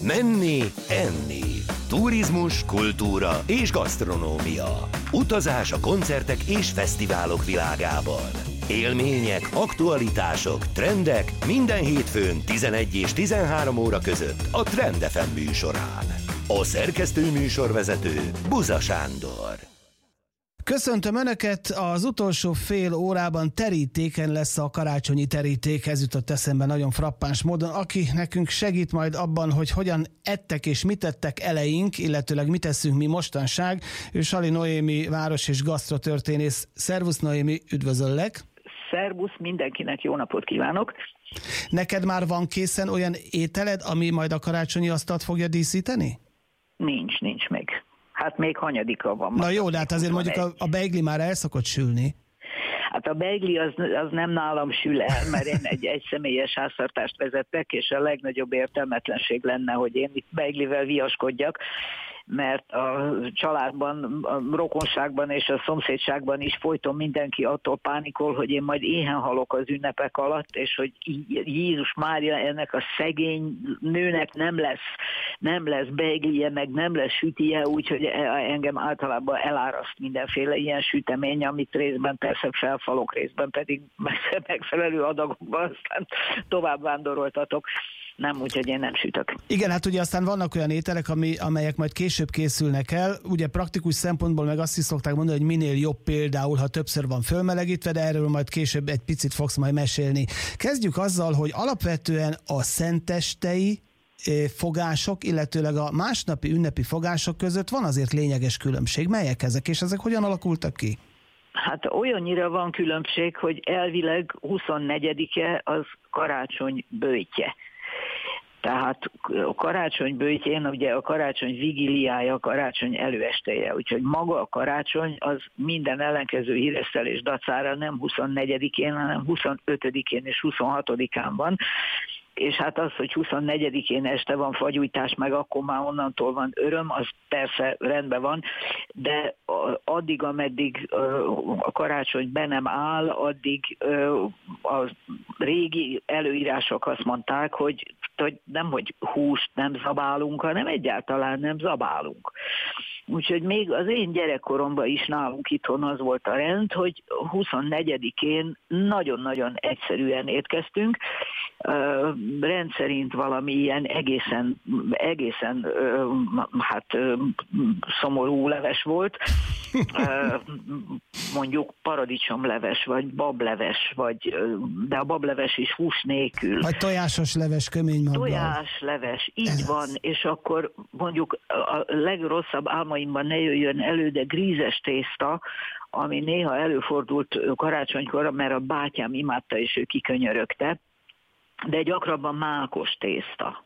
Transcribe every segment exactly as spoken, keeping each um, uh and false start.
Menni, enni. Turizmus, kultúra és gasztronómia. Utazás a koncertek és fesztiválok világában. Élmények, aktualitások, trendek minden hétfőn tizenegy és tizenhárom óra között a Trend ef em műsorán. A szerkesztő műsorvezető Buza Sándor. Köszöntöm Önöket, az utolsó fél órában terítéken lesz a karácsonyi teríték, ez jutott eszembe nagyon frappáns módon, aki nekünk segít majd abban, hogy hogyan ettek és mit ettek eleink, illetőleg mit eszünk mi mostanság. Ő Sali Noémi, város- és gasztrotörténész. Szervusz Noémi, üdvözöllek! Szervusz, mindenkinek jó napot kívánok! Neked már van készen olyan ételed, ami majd a karácsonyi asztalt fogja díszíteni? Nincs, nincs még. Hát még hanyadika van. Na jó, de hát azért mondjuk a, a beigli már el szokott sülni. Hát a beigli az, az nem nálam sül el, mert én egy egyszemélyes háztartást vezetek, és a legnagyobb értelmetlenség lenne, hogy én itt beiglivel viaskodjak, mert a családban, a rokonságban és a szomszédságban is folyton mindenki attól pánikol, hogy én majd éhen halok az ünnepek alatt, és hogy Jézus Mária, ennek a szegény nőnek nem lesz, nem lesz beiglije, meg nem lesz sütije, úgyhogy engem általában eláraszt mindenféle ilyen sütemény, amit részben persze felfalok, részben pedig megfelelő adagokban aztán tovább vándoroltatok. Nem, úgyhogy én nem sütök. Igen, hát ugye aztán vannak olyan ételek, ami, amelyek majd később készülnek el. Ugye praktikus szempontból meg azt is szokták mondani, hogy minél jobb például, ha többször van fölmelegítve, de erről majd később egy picit fogsz majd mesélni. Kezdjük azzal, hogy alapvetően a szentestei fogások, illetőleg a másnapi ünnepi fogások között van azért lényeges különbség. Melyek ezek, és ezek hogyan alakultak ki? Hát olyannyira van különbség, hogy elvileg huszonnegyedike az karácsony böjtje. Tehát a karácsony böjtjén, ugye a karácsony vigíliája, a karácsony előesteje, úgyhogy maga a karácsony az minden ellenkező híresztelés dacára nem huszonnegyedikén, hanem huszonötödikén és huszonhatodikán van. És hát az, hogy huszonnegyedikén este van fagyújtás, meg akkor már onnantól van öröm, az persze rendben van, de addig, ameddig a karácsony be nem áll, addig a régi előírások azt mondták, hogy, hogy nem, hogy húst nem zabálunk, hanem egyáltalán nem zabálunk. Úgyhogy még az én gyerekkoromban is nálunk itthon az volt a rend, hogy huszonnegyedikén nagyon-nagyon egyszerűen étkeztünk, uh, rendszerint valami ilyen egészen, egészen uh, hát uh, szomorú leves volt, uh, mondjuk paradicsomleves, vagy bableves, vagy, uh, de a bableves is hús nélkül. Vagy tojásos leves, kömény maggal. Tojásleves, így Ez van, az. És akkor mondjuk a legrosszabb álmaimban ne jöjjön elő, de grízes tészta, ami néha előfordult karácsonykor, mert a bátyám imádta, és ő kikönyörögte, de gyakrabban mákos tészta.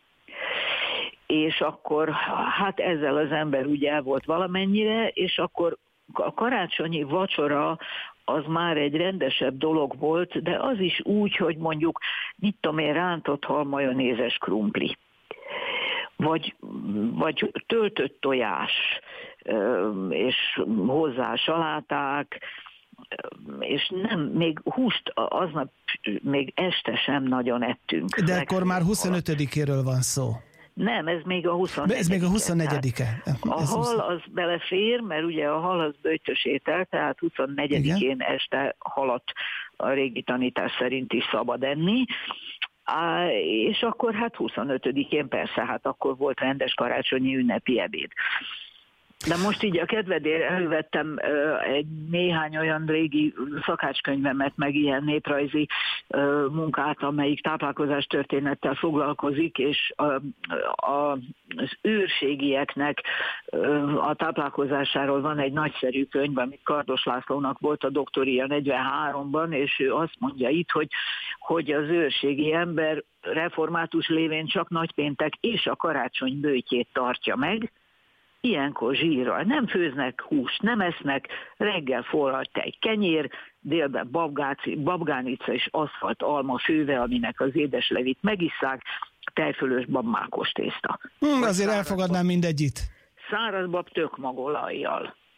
És akkor hát ezzel az ember ugye el volt valamennyire, és akkor a karácsonyi vacsora az már egy rendesebb dolog volt, de az is úgy, hogy mondjuk, mit tudom én, rántott hal majonézes krumpli. Vagy, vagy töltött tojás, és hozzá saláták, és nem, még húst aznap még este sem nagyon ettünk. De akkor már huszonötödikéről van szó. Nem, ez még a huszonnegyedike. Ez még a huszonnegyedike. A hal az belefér, mert ugye a hal az böjtös étel, tehát huszonnegyedikén Igen. este halat a régi tanítás szerint is szabad enni. Á, és akkor hát huszonötödikén persze, hát akkor volt rendes karácsonyi ünnepi ebéd. De most így a kedvedért elővettem uh, egy néhány olyan régi szakácskönyvemet, meg ilyen néprajzi uh, munkát, amelyik táplálkozás történettel foglalkozik, és a, a, az őrségieknek uh, a táplálkozásáról van egy nagyszerű könyv, amit Kardos Lászlónak volt a doktoria negyvenháromban, és ő azt mondja itt, hogy, hogy az őrségi ember református lévén csak nagypéntek és a karácsony böjtjét tartja meg, ilyenkor zsírral nem főznek húst, nem esznek, reggel forralt egy kenyér, délben babgáci, babgánica és aszfalt alma főve, aminek az édeslevét megisszák, tejfölösbab mákos tészta. Hmm, azért elfogadnám mindegyit. Szárazbab tök magolajjal.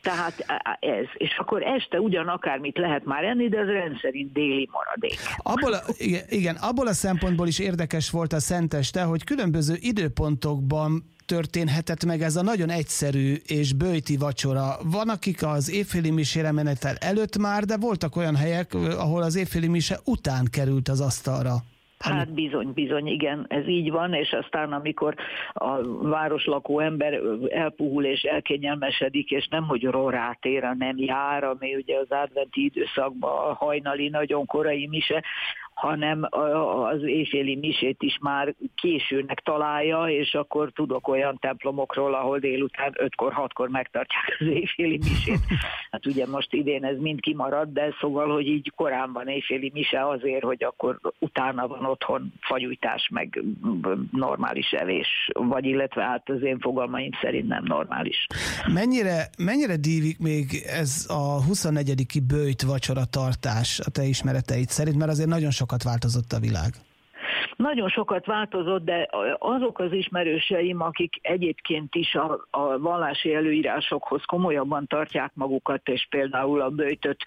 Tehát ez. És akkor este ugyan akármit lehet már enni, de ez rendszerint déli maradék. Abból a, igen, abból a szempontból is érdekes volt a szenteste, hogy különböző időpontokban történhetett meg ez a nagyon egyszerű és böjti vacsora. Van, akik az évféli misére menetel előtt már, de voltak olyan helyek, ahol az évféli mise után került az asztalra. Hát bizony, bizony, igen, ez így van, és aztán amikor a városlakó ember elpuhul és elkényelmesedik, és nem, hogy rorátéra nem jár, ami ugye az adventi időszakban a hajnali, nagyon korai mise, hanem az éjféli misét is már későnek találja, és akkor tudok olyan templomokról, ahol délután ötkor, hatkor megtartják az éjféli misét. Hát ugye most idén ez mind kimarad, de szóval, hogy így korán van éjféli mise azért, hogy akkor utána van otthon fagyújtás, meg normális evés, vagy illetve hát az én fogalmaim szerint nem normális. Mennyire, mennyire dívik még ez a huszonnegyediki böjt vacsora tartás a te ismereteid szerint, mert azért nagyon sokat változott a világ. Nagyon sokat változott, de azok az ismerőseim, akik egyébként is a, a vallási előírásokhoz komolyabban tartják magukat, és például a böjtöt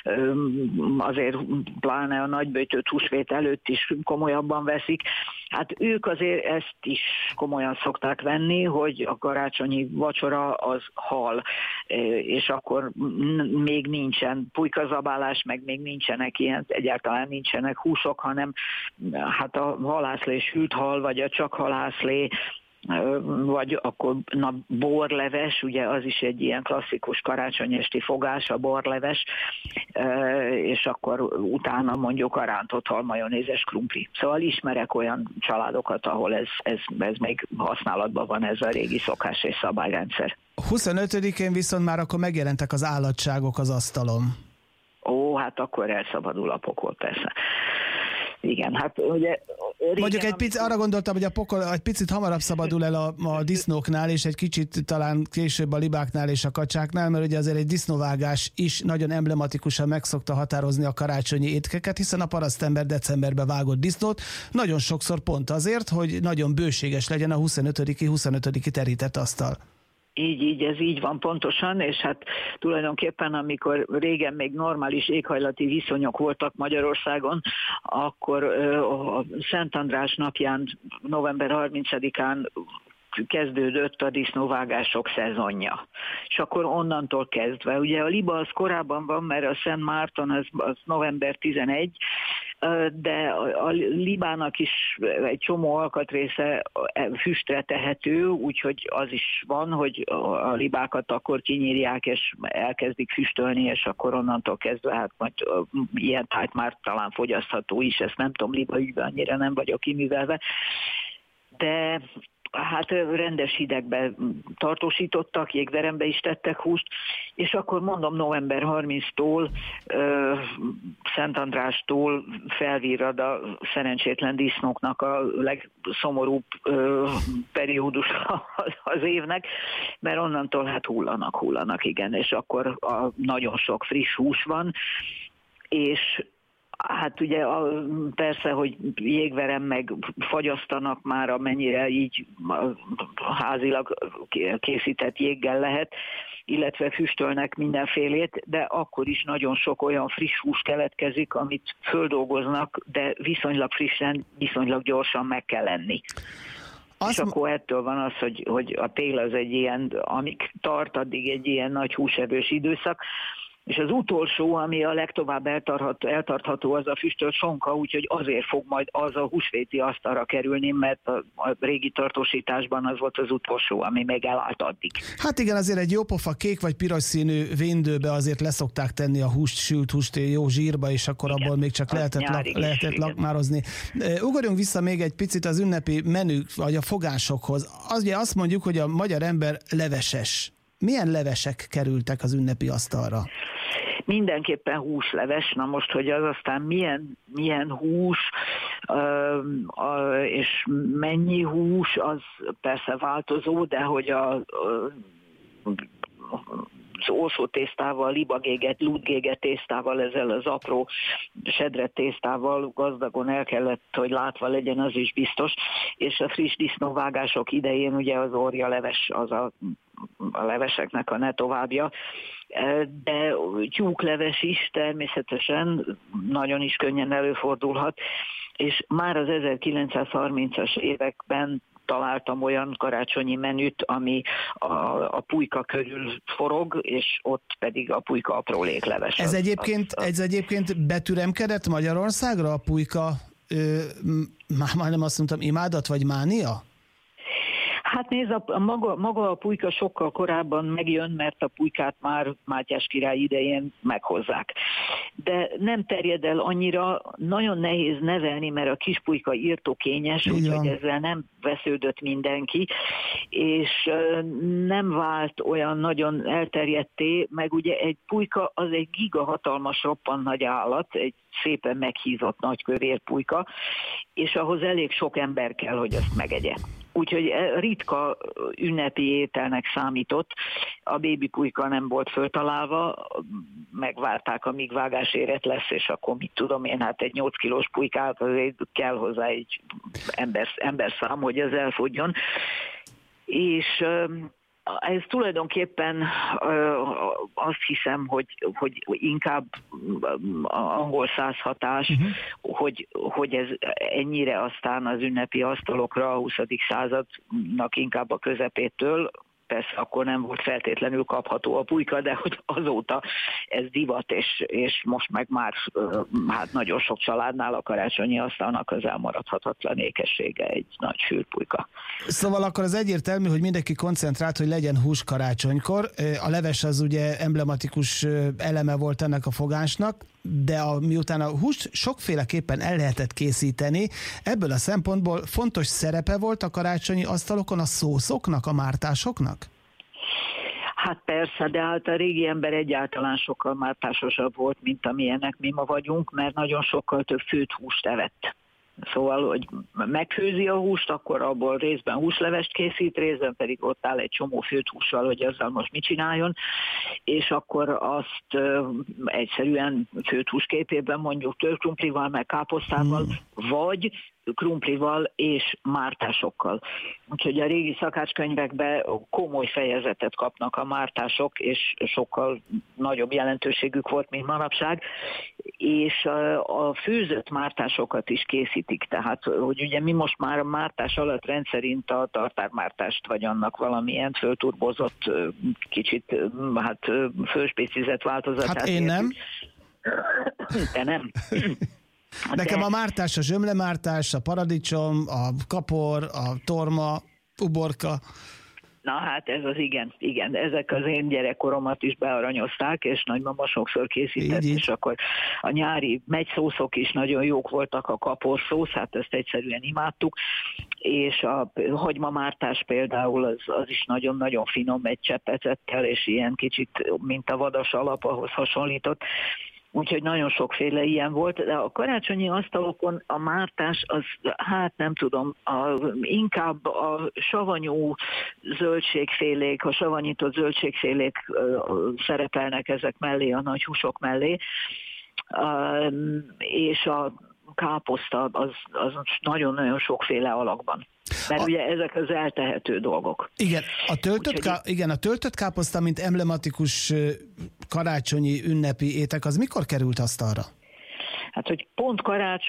azért pláne a nagyböjtöt húsvét előtt is komolyabban veszik, hát ők azért ezt is komolyan szokták venni, hogy a karácsonyi vacsora az hal, és akkor még nincsen pulykazabálás, meg még nincsenek ilyen, egyáltalán nincsenek húsok, hanem hát a halászlé sült hal, vagy a csak halászlé, vagy akkor na, borleves, ugye az is egy ilyen klasszikus karácsonyesti fogás, a borleves, és akkor utána mondjuk a rántott hal majonézes krumpli. Szóval ismerek olyan családokat, ahol ez, ez, ez még használatban van, ez a régi szokás és szabályrendszer. huszonötödikén viszont már akkor megjelentek az állatságok az asztalon. Ó, hát akkor elszabadul a pokol, persze. Igen, hát ugye... Régen, Mondjuk egy picit, arra gondoltam, hogy a pokol egy picit hamarabb szabadul el a, a disznóknál, és egy kicsit talán később a libáknál és a kacsáknál, mert ugye azért egy disznóvágás is nagyon emblematikusan meg szokta határozni a karácsonyi étkeket, hiszen a parasztember decemberben vágott disznót, nagyon sokszor pont azért, hogy nagyon bőséges legyen a huszonötödiki huszonötödiki terített asztal. Így, így, ez így van pontosan, és hát tulajdonképpen amikor régen még normális éghajlati viszonyok voltak Magyarországon, akkor a Szent András napján, november harmincadikán kezdődött a disznóvágások szezonja. És akkor onnantól kezdve, ugye a liba az korábban van, mert a Szent Márton az, az november tizenegy, de a libának is egy csomó alkatrésze füstre tehető, úgyhogy az is van, hogy a libákat akkor kinyírják, és elkezdik füstölni, és akkor onnantól kezdve, hát majd ilyen tájt már talán fogyasztható is, ezt nem tudom, liba ügyben annyira nem vagyok kiművelve, de hát rendes hidegbe tartósítottak, jégverembe is tettek húst, és akkor mondom november harmincadikántól, Szent Andrástól felvirrad a szerencsétlen disznóknak a legszomorúbb ö, periódus az évnek, mert onnantól hát hullanak, hullanak, igen, és akkor a, nagyon sok friss hús van, és hát ugye a, persze, hogy jégverem meg fagyasztanak már, amennyire így házilag készített jéggel lehet, illetve füstölnek mindenfélét, de akkor is nagyon sok olyan friss hús keletkezik, amit földolgoznak, de viszonylag frissen, viszonylag gyorsan meg kell enni. Azt és akkor ettől van az, hogy, hogy a tél az egy ilyen, amíg tart, addig egy ilyen nagy húsevős időszak. És az utolsó, ami a legtovább eltartható, eltartható, az a füstölt sonka, úgyhogy azért fog majd az a húsvéti asztalra kerülni, mert a, a régi tartósításban az volt az utolsó, ami még elállt addig. Hát igen, azért egy jópofa kék vagy piros színű véndőbe azért leszokták tenni a húst, sült húst jó zsírba, és akkor igen, abból még csak lehetett, lak, lehetett is, lakmározni. Ugorjunk vissza még egy picit az ünnepi menü, vagy a fogásokhoz. Az, ugye azt mondjuk, hogy a magyar ember leveses. Milyen levesek kerültek az ünnepi asztalra? Mindenképpen húsleves, na most, hogy az aztán milyen, milyen hús, és mennyi hús, az persze változó, de hogy a, az ószó tésztával, libagéget, lúdgéget tésztával, ezzel az apró sedret tésztával gazdagon el kellett, hogy látva legyen, az is biztos, és a friss disznóvágások idején ugye az orjaleves az a a leveseknek a ne továbbja, de tyúkleves is természetesen nagyon is könnyen előfordulhat, és már az ezerkilencszázharmincas években találtam olyan karácsonyi menüt, ami a, a pulyka körül forog, és ott pedig a pulyka aprólékleves. Ez az, egyébként, az, az... ez egyébként betüremkedett Magyarországra a pulyka, ö, már majdnem azt mondtam, imádat vagy mánia? Hát nézd, a, a maga, maga a pulyka sokkal korábban megjön, mert a pulykát már Mátyás király idején meghozzák. De nem terjed el annyira, nagyon nehéz nevelni, mert a kis pulyka írtókényes, úgyhogy ezzel nem vesződött mindenki, és nem vált olyan nagyon elterjedté, meg ugye egy pulyka az egy gigahatalmas, roppant nagy állat, egy szépen meghízott nagy kövér pulyka, és ahhoz elég sok ember kell, hogy azt megegye. Úgyhogy ritka ünnepi ételnek számított, a bébi pulyka nem volt föltalálva, megvárták, amíg vágásérett lesz, és akkor mit tudom én, hát egy nyolc kilós pulykát azért kell hozzá egy ember, emberszám, hogy ez elfogjon. És ez tulajdonképpen azt hiszem, hogy, hogy inkább angol száz hatás, uh-huh. hogy, hogy ez ennyire aztán az ünnepi asztalokra a huszadik századnak inkább a közepétől, persze akkor nem volt feltétlenül kapható a pulyka, de hogy azóta ez divat, és, és most meg már hát nagyon sok családnál a karácsonyi asztalnak az elmaradhatatlan ékessége egy nagy sűrpulyka. Szóval akkor az egyértelmű, hogy mindenki koncentrált, hogy legyen hús karácsonykor. A leves az ugye emblematikus eleme volt ennek a fogásnak, de a, miután a húst sokféleképpen el lehetett készíteni, ebből a szempontból fontos szerepe volt a karácsonyi asztalokon a szószoknak, a mártásoknak? Hát persze, de hát a régi ember egyáltalán sokkal mártásosabb volt, mint amilyenek mi ma vagyunk, mert nagyon sokkal több főtt húst evett. Szóval, hogy megfőzi a húst, akkor abból részben húslevest készít, részben pedig ott áll egy csomó főtt hússal, hogy azzal most mit csináljon, és akkor azt ö, egyszerűen főtt hús képében mondjuk tölkrumplival, meg káposztával, hmm. vagy krumplival és mártásokkal. Úgyhogy a régi szakácskönyvekben komoly fejezetet kapnak a mártások, és sokkal nagyobb jelentőségük volt, mint manapság, és a főzött mártásokat is készítik, tehát hogy ugye mi most már a mártás alatt rendszerint a tartármártást, vagy annak valamilyen fölturbozott, kicsit hát fölspécizett változatát. Hát én nem. Te nem. Nekem a mártás, a zsömlemártás, a paradicsom, a kapor, a torma, uborka. Na hát ez az igen, igen, ezek az én gyerekkoromat is bearanyozták, és nagymama sokszor készített, így, és akkor a nyári megyszószok is nagyon jók voltak, a kaporszósz, hát ezt egyszerűen imádtuk, és a hagymamártás például az, az is nagyon-nagyon finom, egy cseppecetttel, és ilyen kicsit, mint a vadas alap, ahhoz hasonlított. Úgyhogy nagyon sokféle ilyen volt, de a karácsonyi asztalokon a mártás az, hát nem tudom, a, inkább a savanyú zöldségfélék, a savanyított zöldségfélék uh, szerepelnek ezek mellé, a nagy húsok mellé, uh, és a káposzta az, az nagyon-nagyon sokféle alakban. Mert a... ugye ezek az eltehető dolgok. Igen, a töltött, Úgyhogy... ká... Igen, a töltött káposzta, mint emblematikus karácsonyi ünnepi étek, az mikor került asztalra? Hát, hogy pont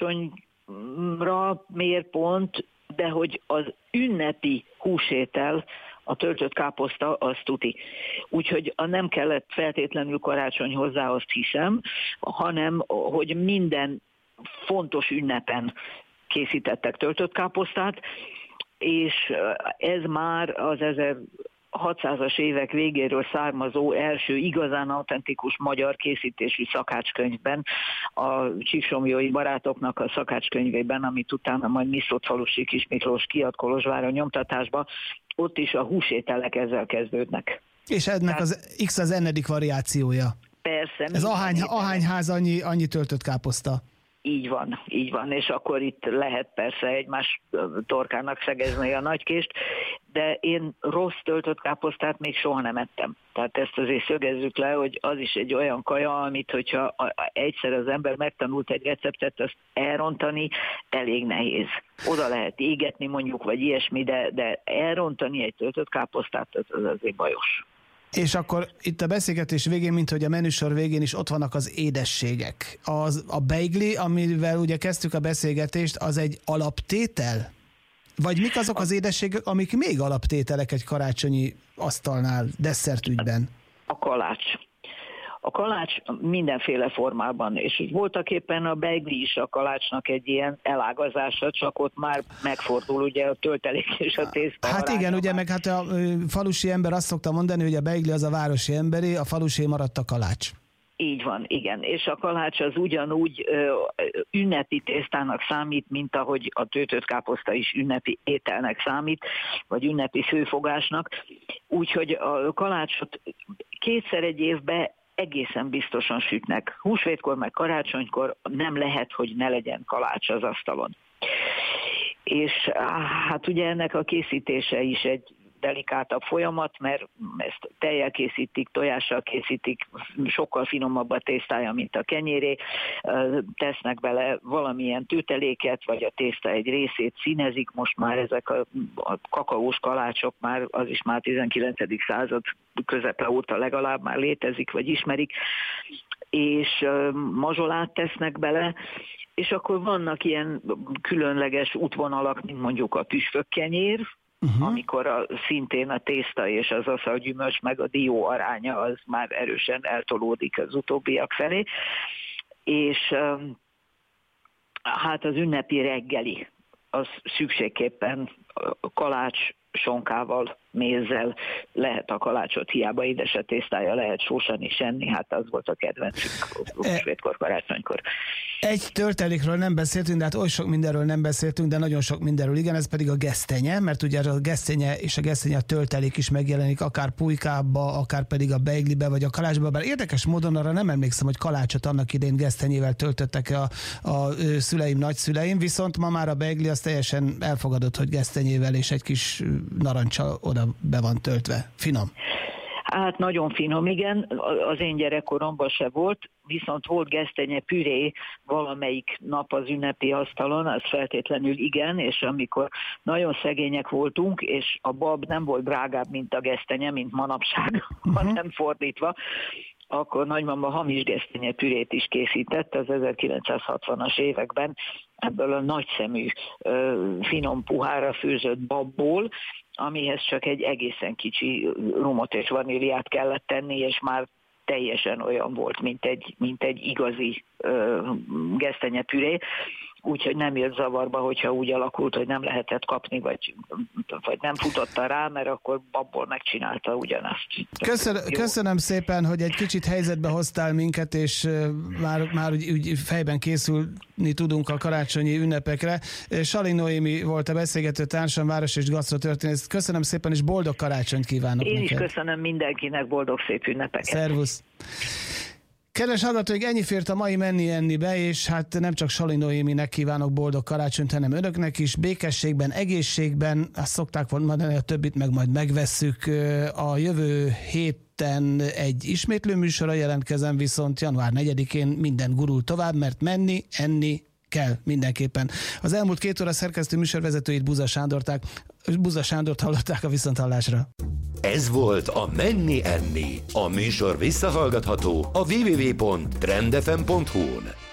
karácsonyra miért pont, de hogy az ünnepi húsétel, a töltött káposzta, az tuti. Úgyhogy nem kellett feltétlenül karácsony hozzá, azt hiszem, hanem hogy minden fontos ünnepen készítettek töltött káposztát, és ez már az ezerhatszázas évek végéről származó első igazán autentikus magyar készítésű szakácskönyvben, a Csíksomlyói barátoknak a szakácskönyvében, amit utána majd Miszottfalusi Kis Miklós kiad Kolozsváron nyomtatásba, ott is a húsételek ezzel kezdődnek. És ennek Tehát, az X az ennedik variációja. Persze. Ez ahány, ahányház annyi, annyi töltött káposzta. Így van, így van, és akkor itt lehet persze egymás torkának szegezni a nagykést, de én rossz töltött káposztát még soha nem ettem. Tehát ezt azért szögezzük le, hogy az is egy olyan kaja, amit hogyha egyszer az ember megtanult egy receptet, azt elrontani elég nehéz. Oda lehet égetni mondjuk, vagy ilyesmi, de, de elrontani egy töltött káposztát, az azért bajos. És akkor itt a beszélgetés végén, mint hogy a menüsor végén is ott vannak az édességek. Az, a beigli, amivel ugye kezdtük a beszélgetést, az egy alaptétel? Vagy mik azok az édességek, amik még alaptételek egy karácsonyi asztalnál, desszertügyben? A kalács. A kalács mindenféle formában, és úgy voltak éppen a beigli is a kalácsnak egy ilyen elágazása, csak ott már megfordul ugye a töltelék és a tészta. Hát igen, ugye, meg hát a falusi ember azt szokta mondani, hogy a beigli az a városi emberé, a falusi maradt a kalács. Így van, igen. És a kalács az ugyanúgy ö, ünnepi tésztának számít, mint ahogy a töltött káposzta is ünnepi ételnek számít, vagy ünnepi főfogásnak. Úgyhogy a kalácsot kétszer egy évben egészen biztosan sütnek. Húsvétkor meg karácsonykor nem lehet, hogy ne legyen kalács az asztalon. És hát ugye ennek a készítése is egy delikátabb folyamat, mert ezt tejjel készítik, tojással készítik, sokkal finomabb a tésztája, mint a kenyéré, tesznek bele valamilyen tőteléket, vagy a tészta egy részét színezik, most már ezek a, a kakaós kalácsok, már az is már tizenkilencedik század közepe óta legalább már létezik, vagy ismerik, és mazsolát tesznek bele, és akkor vannak ilyen különleges útvonalak, mint mondjuk a püspökkenyér, Uh-huh. amikor a, szintén a tészta és az aszalgyümölcs meg a dió aránya az már erősen eltolódik az utóbbiak felé, és hát az ünnepi reggeli az szükségképpen kalács sonkával, mézzel lehet a kalácsot, hiába édes a tésztája, lehet sósan is enni, hát az volt a kedvencünk húsvétkor, karácsonykor. Egy töltelékről nem beszéltünk, de hát oly sok mindenről nem beszéltünk, de nagyon sok mindenről igen, ez pedig a gesztenye, mert ugye a gesztenye és a gesztenye a töltelék is megjelenik, akár pulykába, akár pedig a beiglibe, vagy a kalácsba, bár érdekes módon arra nem emlékszem, hogy kalácsot annak idén gesztenyével töltöttek a, a szüleim, nagyszüleim, viszont ma már a beigli az teljesen elfogadott, hogy gesztenyével és egy kis narancsal oda be van töltve. Finom. Hát nagyon finom, igen, az én gyerekkoromban se volt, viszont volt gesztenye püré valamelyik nap az ünnepi asztalon, az feltétlenül igen, és amikor nagyon szegények voltunk, és a bab nem volt drágább, mint a gesztenye, mint manapság, uh-huh. hanem fordítva, akkor nagymama hamis gesztenye pürét is készített az ezerkilencszázhatvanas években, ebből a nagyszemű, finom puhára főzött babból, amihez csak egy egészen kicsi rumot és vaníliát kellett tenni, és már teljesen olyan volt, mint egy, mint egy igazi gesztenyepüré. Úgyhogy nem jött zavarba, hogyha úgy alakult, hogy nem lehetett kapni, vagy, vagy nem futotta rá, mert akkor abból megcsinálta ugyanazt. Köszönöm, köszönöm szépen, hogy egy kicsit helyzetbe hoztál minket, és már, már úgy, úgy fejben készülni tudunk a karácsonyi ünnepekre. Salin Noémi volt a beszélgető társam, város és gasztrotörténész. Köszönöm szépen, és boldog karácsonyt kívánok Én neked. is köszönöm mindenkinek, boldog szép ünnepeket. Szervusz! Kedves hallgatóink, ennyi fért a mai Menni Ennibe, és hát nem csak Salin Noéminek kívánok boldog karácsonyt, hanem önöknek is, békességben, egészségben, azt szokták mondani, a többit meg majd megvesszük. A jövő héten egy ismétlő műsorra jelentkezem, viszont január negyedikén minden gurul tovább, mert menni, enni kell mindenképpen. Az elmúlt két óra szerkesztő műsorvezetőit Buza Sándorták, Buza Sándort hallották a viszonthallásra. Ez volt a Menni Enni. A műsor visszahallgatható a double-u double-u double-u pont trend f m pont hu-n.